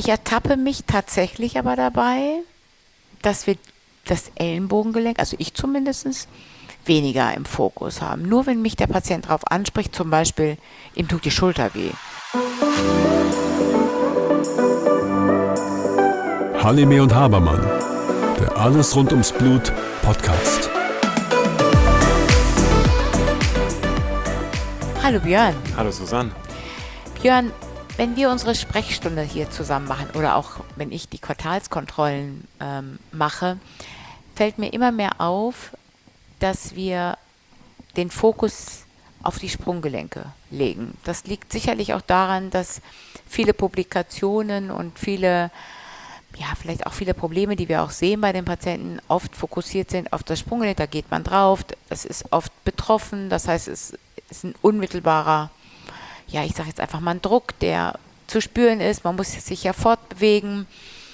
Ich ertappe mich tatsächlich aber dabei, dass wir das Ellenbogengelenk, also ich zumindest, weniger im Fokus haben. Nur wenn mich der Patient darauf anspricht, zum Beispiel, ihm tut die Schulter weh. Halime und Habermann, der Alles rund ums Blut Podcast. Hallo Björn. Hallo Susanne. Björn, wenn wir unsere Sprechstunde hier zusammen machen oder auch wenn ich die Quartalskontrollen mache, fällt mir immer mehr auf, dass wir den Fokus auf die Sprunggelenke legen. Das liegt sicherlich auch daran, dass viele Publikationen und vielleicht auch viele Probleme, die wir auch sehen bei den Patienten, oft fokussiert sind auf das Sprunggelenk. Da geht man drauf, es ist oft betroffen, das heißt, es ist ein unmittelbarer, ich sage jetzt einfach mal ein Druck, der zu spüren ist, man muss sich ja fortbewegen.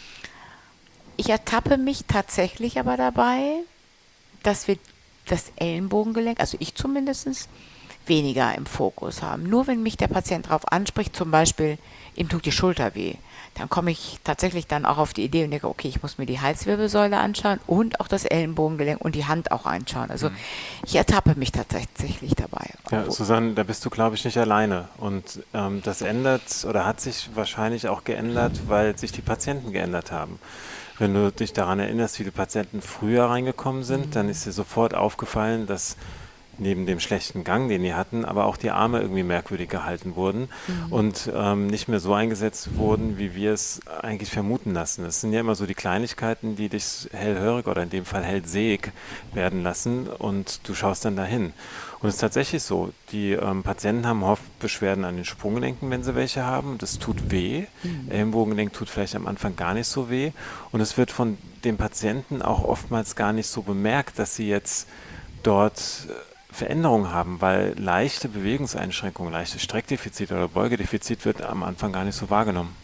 Ich ertappe mich tatsächlich aber dabei, dass wir das Ellenbogengelenk, also ich zumindest, weniger im Fokus haben. Nur wenn mich der Patient darauf anspricht, zum Beispiel, ihm tut die Schulter weh, dann komme ich tatsächlich dann auch auf die Idee und denke, okay, ich muss mir die Halswirbelsäule anschauen und auch das Ellenbogengelenk und die Hand auch anschauen. Also ich ertappe mich tatsächlich dabei. Ja, Susanne, da bist du, glaube ich, nicht alleine. Und das ändert oder hat sich wahrscheinlich auch geändert, weil sich die Patienten geändert haben. Wenn du dich daran erinnerst, wie die Patienten früher reingekommen sind, dann ist dir sofort aufgefallen, dass neben dem schlechten Gang, den die hatten, aber auch die Arme irgendwie merkwürdig gehalten wurden und nicht mehr so eingesetzt wurden, wie wir es eigentlich vermuten lassen. Das sind ja immer so die Kleinigkeiten, die dich hellhörig oder in dem Fall hellsehig werden lassen und du schaust dann dahin. Und es ist tatsächlich so, die Patienten haben oft Beschwerden an den Sprunggelenken, wenn sie welche haben. Das tut weh. Ellenbogengelenk tut vielleicht am Anfang gar nicht so weh. Und es wird von den Patienten auch oftmals gar nicht so bemerkt, dass sie jetzt dort Veränderungen haben, weil leichte Bewegungseinschränkungen, leichte Streckdefizit oder Beugedefizit wird am Anfang gar nicht so wahrgenommen.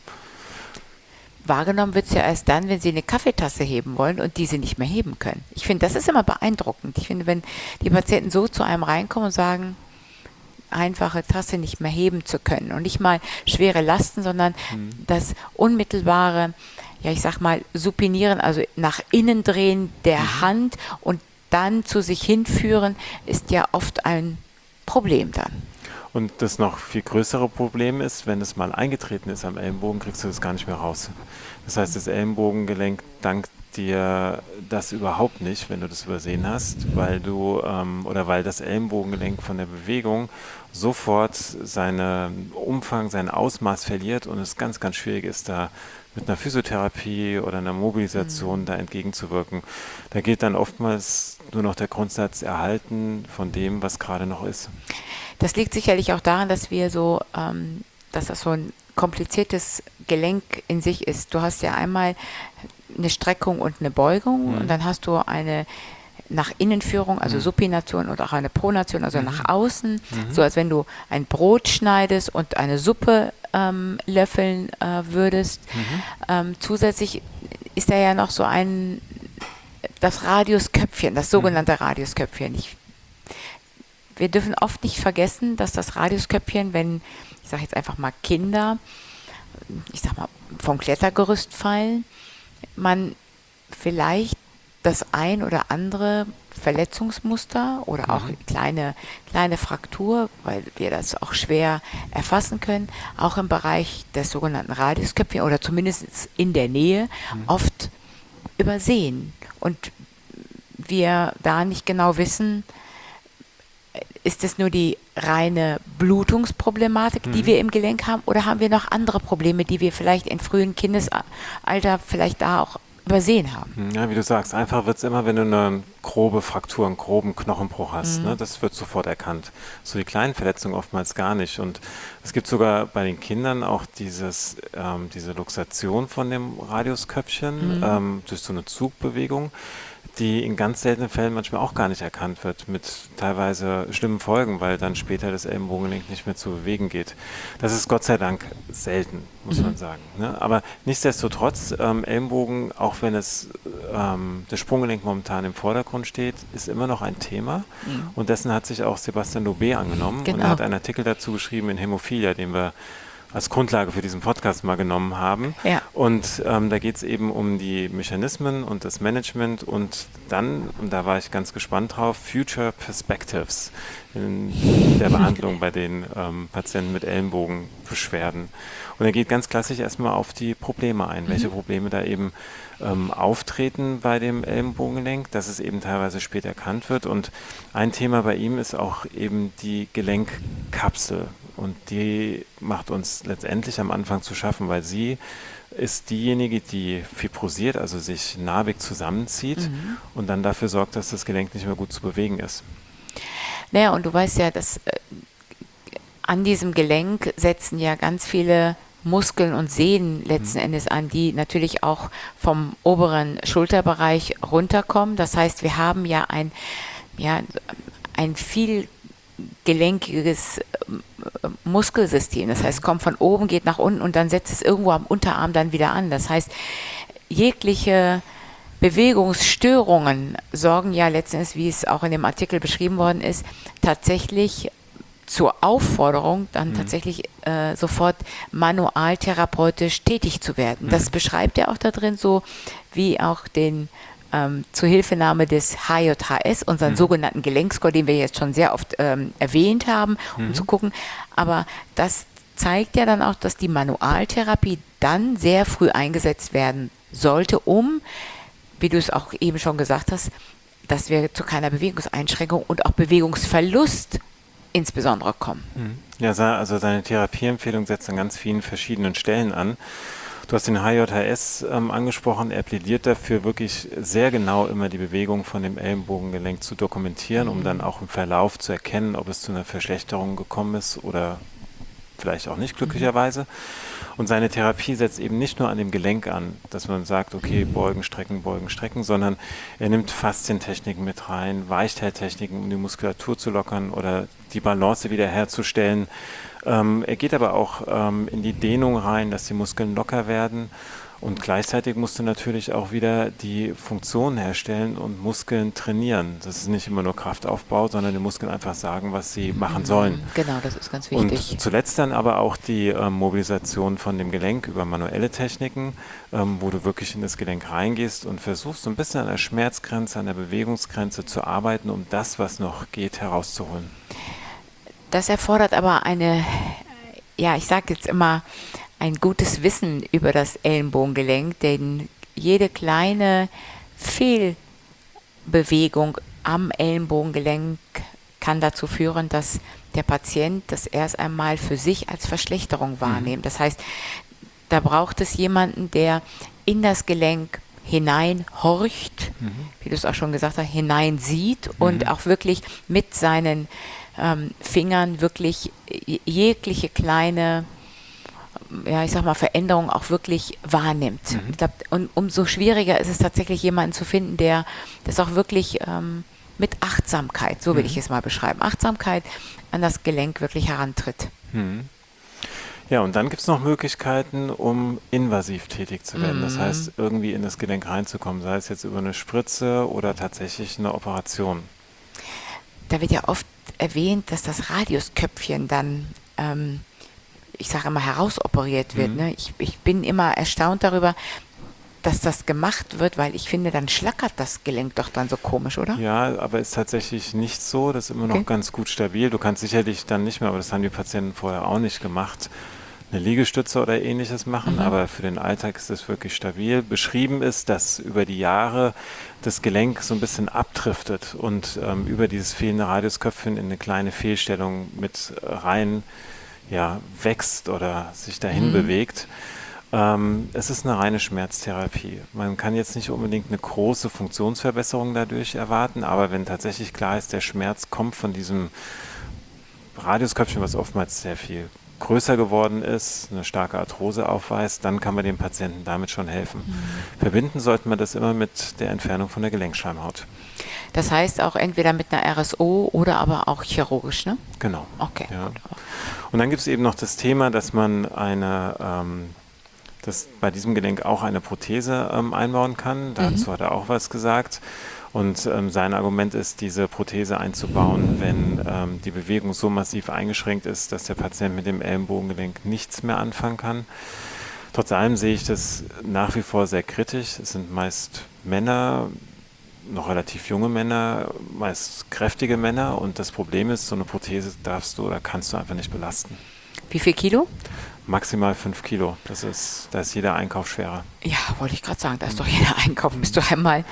Wahrgenommen wird es ja erst dann, wenn Sie eine Kaffeetasse heben wollen und diese nicht mehr heben können. Ich finde, das ist immer beeindruckend. Ich finde, wenn die Patienten so zu einem reinkommen und sagen, einfache Tasse nicht mehr heben zu können und nicht mal schwere Lasten, sondern das unmittelbare, ich sag mal, Supinieren, also nach innen drehen der Hand und dann zu sich hinführen, ist ja oft ein Problem dann. Und das noch viel größere Problem ist, wenn es mal eingetreten ist am Ellenbogen, kriegst du das gar nicht mehr raus. Das heißt, das Ellenbogengelenk dankt dir das überhaupt nicht, wenn du das übersehen hast, weil weil das Ellenbogengelenk von der Bewegung sofort seinen Umfang, sein Ausmaß verliert und es ganz, ganz schwierig ist, da mit einer Physiotherapie oder einer Mobilisation da entgegenzuwirken. Da gilt dann oftmals nur noch der Grundsatz erhalten von dem, was gerade noch ist. Das liegt sicherlich auch daran, dass dass das so ein kompliziertes Gelenk in sich ist. Du hast ja einmal eine Streckung und eine Beugung und dann hast du eine nach Innenführung, also Supination und auch eine Pronation, also nach außen, so als wenn du ein Brot schneidest und eine Suppe löffeln würdest. Zusätzlich ist da ja noch so das Radiusköpfchen, das sogenannte Radiusköpfchen. Wir dürfen oft nicht vergessen, dass das Radiusköpfchen, wenn, ich sage jetzt einfach mal Kinder, vom Klettergerüst fallen, man vielleicht das ein oder andere Verletzungsmuster oder auch kleine Fraktur, weil wir das auch schwer erfassen können, auch im Bereich des sogenannten Radiusköpfchen oder zumindest in der Nähe oft übersehen. Und wir da nicht genau wissen, ist es nur die reine Blutungsproblematik, die wir im Gelenk haben, oder haben wir noch andere Probleme, die wir vielleicht im frühen Kindesalter vielleicht da auch übersehen haben? Ja, wie du sagst, einfach wird es immer, wenn du eine grobe Fraktur, einen groben Knochenbruch hast. Ne? Das wird sofort erkannt. So die kleinen Verletzungen oftmals gar nicht. Und es gibt sogar bei den Kindern auch diese Luxation von dem Radiusköpfchen durch so eine Zugbewegung, die in ganz seltenen Fällen manchmal auch gar nicht erkannt wird, mit teilweise schlimmen Folgen, weil dann später das Ellenbogengelenk nicht mehr zu bewegen geht. Das ist Gott sei Dank selten, muss man sagen. Ne? Aber nichtsdestotrotz, Ellenbogen, auch wenn das Sprunggelenk momentan im Vordergrund steht, ist immer noch ein Thema. Und dessen hat sich auch Sebastian Loubet angenommen und er hat einen Artikel dazu geschrieben in Hämophilia, den wir als Grundlage für diesen Podcast mal genommen haben. Ja. Und da geht es eben um die Mechanismen und das Management und dann, und da war ich ganz gespannt drauf, Future Perspectives in der Behandlung bei den Patienten mit Ellenbogenbeschwerden. Und er geht ganz klassisch erstmal auf die Probleme ein, welche Probleme da eben auftreten bei dem Ellenbogengelenk, dass es eben teilweise spät erkannt wird. Und ein Thema bei ihm ist auch eben die Gelenkkapsel. Und die macht uns letztendlich am Anfang zu schaffen, weil sie ist diejenige, die fibrosiert, also sich narbig zusammenzieht und dann dafür sorgt, dass das Gelenk nicht mehr gut zu bewegen ist. Naja, und du weißt ja, dass an diesem Gelenk setzen ja ganz viele Muskeln und Sehnen letzten Endes an, die natürlich auch vom oberen Schulterbereich runterkommen. Das heißt, wir haben ja ein viel gelenkiges Muskelsystem. Das heißt, es kommt von oben, geht nach unten und dann setzt es irgendwo am Unterarm dann wieder an. Das heißt, jegliche Bewegungsstörungen sorgen ja letztendlich, wie es auch in dem Artikel beschrieben worden ist, tatsächlich zur Aufforderung, dann tatsächlich sofort manualtherapeutisch tätig zu werden. Das beschreibt er auch da drin so, wie auch den Zuhilfenahme des HJHS, unseren sogenannten Gelenkscore, den wir jetzt schon sehr oft erwähnt haben, um zu gucken. Aber das zeigt ja dann auch, dass die Manualtherapie dann sehr früh eingesetzt werden sollte, um, wie du es auch eben schon gesagt hast, dass wir zu keiner Bewegungseinschränkung und auch Bewegungsverlust insbesondere kommen. Ja, also seine Therapieempfehlung setzt an ganz vielen verschiedenen Stellen an. Du hast den HJHS angesprochen, er plädiert dafür, wirklich sehr genau immer die Bewegung von dem Ellenbogengelenk zu dokumentieren, um dann auch im Verlauf zu erkennen, ob es zu einer Verschlechterung gekommen ist oder vielleicht auch nicht, glücklicherweise. Und seine Therapie setzt eben nicht nur an dem Gelenk an, dass man sagt, okay, beugen, strecken, sondern er nimmt Faszientechniken mit rein, Weichteiltechniken, um die Muskulatur zu lockern oder die Balance wiederherzustellen. Er geht aber auch in die Dehnung rein, dass die Muskeln locker werden. Und gleichzeitig musst du natürlich auch wieder die Funktion herstellen und Muskeln trainieren. Das ist nicht immer nur Kraftaufbau, sondern den Muskeln einfach sagen, was sie machen sollen. Genau, das ist ganz wichtig. Und zuletzt dann aber auch die Mobilisation von dem Gelenk über manuelle Techniken, wo du wirklich in das Gelenk reingehst und versuchst, so ein bisschen an der Schmerzgrenze, an der Bewegungsgrenze zu arbeiten, um das, was noch geht, herauszuholen. Das erfordert aber ich sage jetzt immer, ein gutes Wissen über das Ellenbogengelenk, denn jede kleine Fehlbewegung am Ellenbogengelenk kann dazu führen, dass der Patient das erst einmal für sich als Verschlechterung wahrnimmt. Das heißt, da braucht es jemanden, der in das Gelenk hineinhorcht, wie du es auch schon gesagt hast, hineinsieht und auch wirklich mit seinen Fingern wirklich jegliche kleine Veränderung auch wirklich wahrnimmt. Ich glaub, und umso schwieriger ist es tatsächlich, jemanden zu finden, der das auch wirklich mit Achtsamkeit, so will ich es mal beschreiben, Achtsamkeit an das Gelenk wirklich herantritt. Ja, und dann gibt es noch Möglichkeiten, um invasiv tätig zu werden. Das heißt, irgendwie in das Gelenk reinzukommen, sei es jetzt über eine Spritze oder tatsächlich eine Operation. Da wird ja oft erwähnt, dass das Radiusköpfchen dann ich sage immer, herausoperiert wird. Ne? Ich bin immer erstaunt darüber, dass das gemacht wird, weil ich finde, dann schlackert das Gelenk doch dann so komisch, oder? Ja, aber ist tatsächlich nicht so. Das ist immer noch ganz gut stabil. Du kannst sicherlich dann nicht mehr, aber das haben die Patienten vorher auch nicht gemacht, eine Liegestütze oder ähnliches machen, aber für den Alltag ist das wirklich stabil. Beschrieben ist, dass über die Jahre das Gelenk so ein bisschen abdriftet und über dieses fehlende Radiusköpfchen in eine kleine Fehlstellung mit rein wächst oder sich dahin bewegt. Es ist eine reine Schmerztherapie. Man kann jetzt nicht unbedingt eine große Funktionsverbesserung dadurch erwarten, aber wenn tatsächlich klar ist, der Schmerz kommt von diesem Radiusköpfchen, was oftmals sehr viel größer geworden ist, eine starke Arthrose aufweist, dann kann man dem Patienten damit schon helfen. Verbinden sollte man das immer mit der Entfernung von der Gelenkschleimhaut. Das heißt auch entweder mit einer RSO oder aber auch chirurgisch, ne? Genau. Okay. Ja. Und dann gibt es eben noch das Thema, dass man dass bei diesem Gelenk auch eine Prothese einbauen kann. Dazu hat er auch was gesagt. Und sein Argument ist, diese Prothese einzubauen, wenn die Bewegung so massiv eingeschränkt ist, dass der Patient mit dem Ellenbogengelenk nichts mehr anfangen kann. Trotz allem sehe ich das nach wie vor sehr kritisch. Es sind meist Männer, noch relativ junge Männer, meist kräftige Männer. Und das Problem ist, so eine Prothese darfst du oder kannst du einfach nicht belasten. Wie viel Kilo? Maximal 5 Kilo. Da ist jeder Einkauf schwerer. Ja, wollte ich gerade sagen, da ist doch jeder Einkauf. Bist du einmal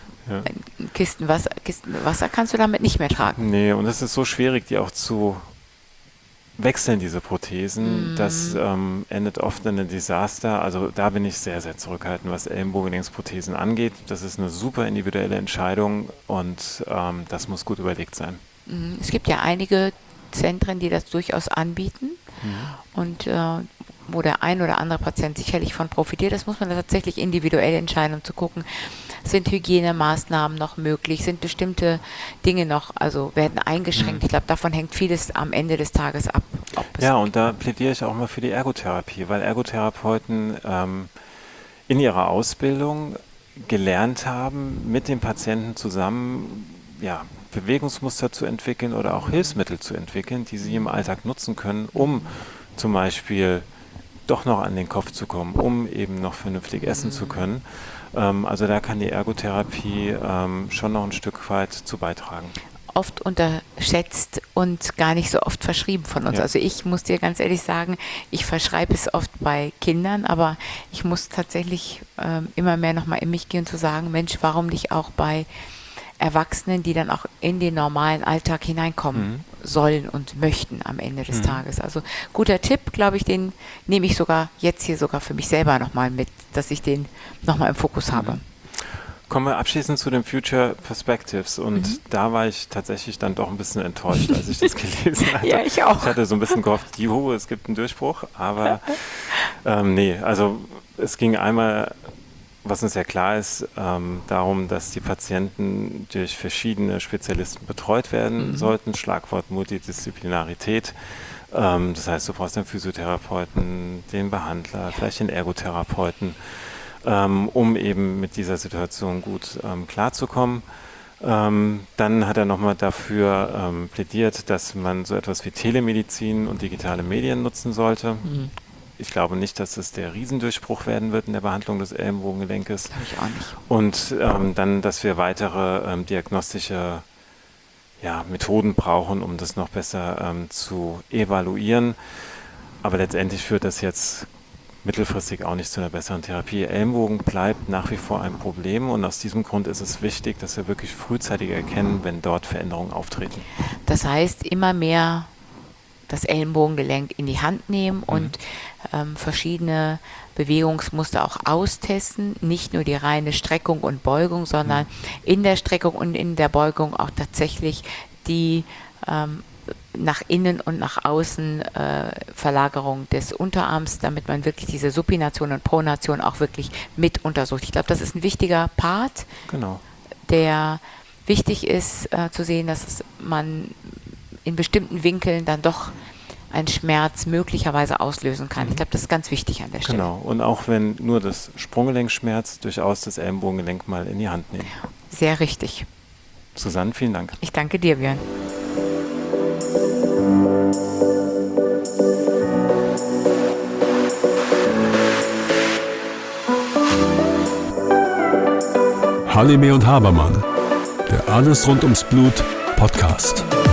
Kisten Wasser kannst du damit nicht mehr tragen. Nee, und es ist so schwierig, die auch zu wechseln, diese Prothesen. Das endet oft in einem Desaster. Also da bin ich sehr, sehr zurückhaltend, was Ellenbogengelenksprothesen angeht. Das ist eine super individuelle Entscheidung und das muss gut überlegt sein. Es gibt ja einige Zentren, die das durchaus anbieten und wo der ein oder andere Patient sicherlich von profitiert. Das muss man tatsächlich individuell entscheiden, um zu gucken, sind Hygienemaßnahmen noch möglich, sind bestimmte Dinge noch, also werden eingeschränkt. Ich glaube, davon hängt vieles am Ende des Tages ab. Ja, und da plädiere ich auch mal für die Ergotherapie, weil Ergotherapeuten in ihrer Ausbildung gelernt haben, mit dem Patienten zusammen Bewegungsmuster zu entwickeln oder auch Hilfsmittel zu entwickeln, die sie im Alltag nutzen können, um zum Beispiel doch noch an den Kopf zu kommen, um eben noch vernünftig essen zu können. Also da kann die Ergotherapie schon noch ein Stück weit zu beitragen. Oft unterschätzt und gar nicht so oft verschrieben von uns. Ja. Also ich muss dir ganz ehrlich sagen, ich verschreibe es oft bei Kindern, aber ich muss tatsächlich immer mehr nochmal in mich gehen zu sagen, Mensch, warum nicht auch bei Erwachsenen, die dann auch in den normalen Alltag hineinkommen sollen und möchten am Ende des Tages. Also guter Tipp, glaube ich, den nehme ich sogar jetzt hier sogar für mich selber nochmal mit, dass ich den nochmal im Fokus habe. Kommen wir abschließend zu den Future Perspectives und da war ich tatsächlich dann doch ein bisschen enttäuscht, als ich das gelesen hatte. Ja, ich auch. Ich hatte so ein bisschen gehofft, juhu, es gibt einen Durchbruch, aber nee, also es ging einmal, was uns ja klar ist, darum, dass die Patienten durch verschiedene Spezialisten betreut werden sollten. Schlagwort Multidisziplinarität. Das heißt, du brauchst den Physiotherapeuten, den Behandler, vielleicht den Ergotherapeuten, um eben mit dieser Situation gut klarzukommen. Dann hat er nochmal dafür plädiert, dass man so etwas wie Telemedizin und digitale Medien nutzen sollte. Ich glaube nicht, dass es der Riesendurchbruch werden wird in der Behandlung des Ellenbogengelenkes. Glaube ich auch nicht. Und dann, dass wir weitere diagnostische Methoden brauchen, um das noch besser zu evaluieren. Aber letztendlich führt das jetzt mittelfristig auch nicht zu einer besseren Therapie. Ellenbogen bleibt nach wie vor ein Problem und aus diesem Grund ist es wichtig, dass wir wirklich frühzeitig erkennen, wenn dort Veränderungen auftreten. Das heißt, immer mehr das Ellenbogengelenk in die Hand nehmen und verschiedene Bewegungsmuster auch austesten. Nicht nur die reine Streckung und Beugung, sondern in der Streckung und in der Beugung auch tatsächlich die nach innen und nach außen Verlagerung des Unterarms, damit man wirklich diese Supination und Pronation auch wirklich mit untersucht. Ich glaube, das ist ein wichtiger Part, der wichtig ist zu sehen, dass man in bestimmten Winkeln dann doch einen Schmerz möglicherweise auslösen kann. Ich glaube, das ist ganz wichtig an der Stelle. Genau, und auch wenn nur das Sprunggelenk schmerzt, durchaus das Ellenbogengelenk mal in die Hand nehmen. Sehr richtig. Susanne, vielen Dank. Ich danke dir, Björn. Halime und Habermann, der Alles rund ums Blut Podcast.